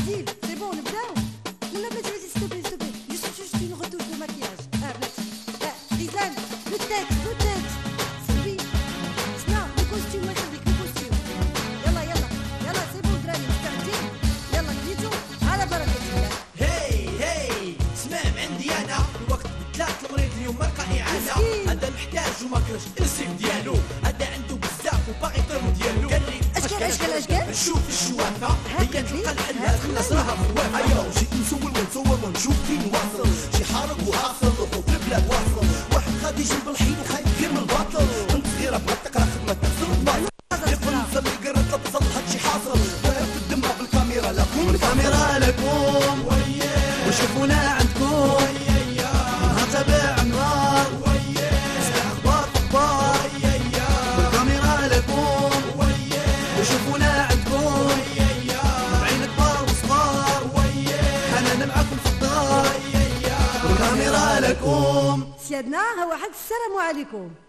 Steve, c'est bon, نبداو. لا بلاتي بلاتي ستوبي ستوبي. juste une retouche de maquillage. بلاتي. ريزان, le texte. سيبي. اسمع, le costume الله يخليك, le costume. يلا c'est bon دراري مستعدين. يلا كليتو على بركة الله. هي سمام عندي انا الوقت بدلات المريض اليوم مرقى اعانه. هذا محتاج وما كرهش الاسم ديالو. هذا عنده بزاف وباغي يطيرو ديالو. قال لي اشكال نشوف الشوافه هي تلقى الحلات الناس راها خوافه. ايوا جيت نصور ونشوف فين واصل. شي حارق وحاصل وفوق البلاد واصل. واحد غادي يجيب الحين وخايف غير من الباطل. بنت صغيره بغات تقرا خدمه تكسر الباطل. يقبل نوصل القرد تبصل هادشي حاصل. واقف قدامها بالكاميرا لكم وشوفونا عندكم. نتابع نهار اخبار بالكاميرا لكم وشوفونا عندكم. بعين كبار وصغار حنانا معاكم في الدار. بالكاميرا لكم. سيادنا ها واحد السلام عليكم.